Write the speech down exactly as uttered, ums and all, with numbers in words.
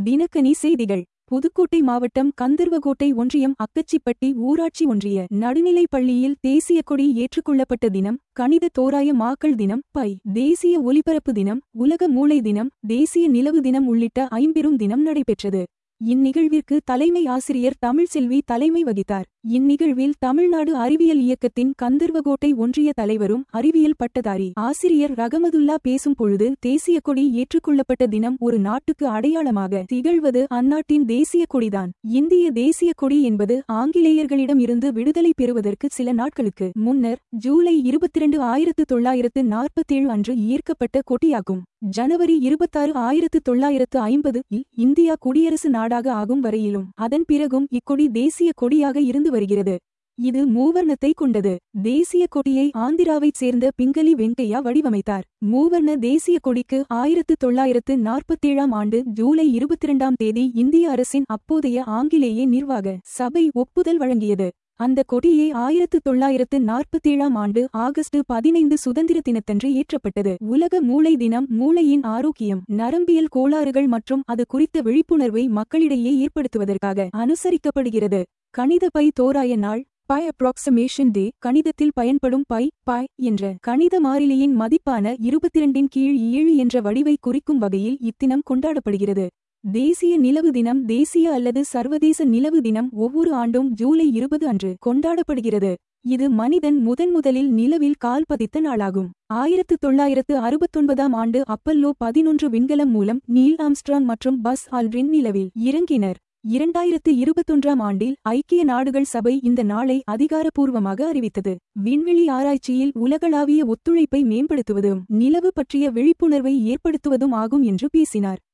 தினக்கனி செய்திகள். புதுக்கோட்டை மாவட்டம் கந்தர்வகோட்டை ஒன்றியம் அக்கச்சிப்பட்டி ஊராட்சி ஒன்றிய நடுநிலைப் பள்ளியில் தேசிய கொடி ஏற்றுக்கொள்ளப்பட்ட தினம், கணித தோராய மாக்கள் தினம், பை தேசிய ஒலிபரப்பு தினம், உலக மூளை தினம், தேசிய நிலவு தினம் உள்ளிட்ட ஐம்பெரும் தினம் நடைபெற்றது. இந்நிகழ்விற்கு தலைமை ஆசிரியர் தமிழ்செல்வி தலைமை வகித்தார். இந்நிகழ்வில் தமிழ்நாடு அறிவியல் இயக்கத்தின் கந்தர்வகோட்டை ஒன்றிய தலைவரும் அறிவியல் பட்டதாரி ஆசிரியர் ரகமதுல்லா பேசும் பொழுது, தேசிய கொடி ஏற்றுக்கொள்ளப்பட்ட தினம் ஒரு நாட்டுக்கு அடையாளமாக திகழ்வது அந்நாட்டின் தேசிய கொடிதான். இந்திய தேசிய கொடி என்பது ஆங்கிலேயர்களிடம் இருந்து விடுதலை பெறுவதற்கு சில நாட்களுக்கு முன்னர் ஜூலை இருபத்திரண்டு ஆயிரத்து தொள்ளாயிரத்து நாற்பத்தேழு அன்று ஏற்கப்பட்ட கொடியாகும். ஜனவரி இருபத்தாறு ஆயிரத்து தொள்ளாயிரத்து ஐம்பது இல் இந்தியா குடியரசு நாடாக ஆகும் வரையிலும் அதன் பிறகும் இக்கொடி தேசிய கொடியாக இருந்து வருகிறது. இது மூவர்ணத்தை கொண்டது. தேசிய கொடியை ஆந்திராவைச் சேர்ந்த பிங்கலி வெங்கையா வடிவமைத்தார். மூவர்ண தேசிய கொடிக்கு ஆயிரத்து தொள்ளாயிரத்து நாற்பத்தேழாம் ஆண்டு ஜூலை இருபத்திரண்டாம் தேதி இந்திய அரசின் அப்போதைய ஆங்கிலேய நிர்வாக சபை ஒப்புதல் வழங்கியது. அந்த கொடியே ஆயிரத்து தொள்ளாயிரத்து நாற்பத்தேழாம் ஆண்டு ஆகஸ்ட் பதினைந்து சுதந்திர தினத்தன்று ஏற்றப்பட்டது. உலக மூளை தினம் மூளையின் ஆரோக்கியம், நரம்பியல் கோளாறுகள் மற்றும் அது குறித்த விழிப்புணர்வை மக்களிடையே ஏற்படுத்துவதற்காக அனுசரிக்கப்படுகிறது. கணித பை தோராய நாள், பை அப்ராக்சிமேஷன் டே, கணிதத்தில் பயன்படும் பை பை என்ற கணித மாறிலியின் மதிப்பான இருபத்திரண்டின் கீழ் ஏழு என்ற வடிவை குறிக்கும் வகையில் இத்தினம் கொண்டாடப்படுகிறது. தேசிய நிலவு தினம், தேசிய அல்லது சர்வதேச நிலவு தினம் ஒவ்வொரு ஆண்டும் ஜூலை இருபது அன்று கொண்டாடப்படுகிறது. இது மனிதன் முதன் முதலில் நிலவில் கால் பதித்த நாளாகும். ஆயிரத்து தொள்ளாயிரத்து அறுபத்தொன்பதாம் ஆண்டு அப்பல்லோ பதினொன்று விண்கலம் மூலம் நீல் ஆம்ஸ்ட்ராங் மற்றும் பஸ் ஆல்ட்ரின் நிலவில் இறங்கினர். இரண்டாயிரத்து இருபத்தொன்றாம் ஆண்டில் ஐக்கிய நாடுகள் சபை இந்த நாளை அதிகாரப்பூர்வமாக அறிவித்தது. விண்வெளி ஆராய்ச்சியில் உலகளாவிய ஒத்துழைப்பை மேம்படுத்துவதும் நிலவு பற்றிய விழிப்புணர்வை ஏற்படுத்துவதும் ஆகும் என்று பேசினார்.